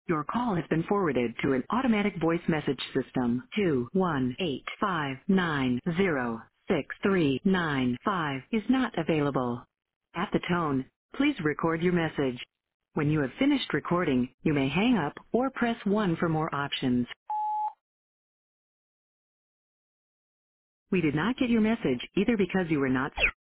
Your call has been forwarded to an automatic voice message system. 21859063995 is not available. At the tone, please record your message. When you have finished recording, you may hang up or press 1 for more options. We did not get your message either because you were not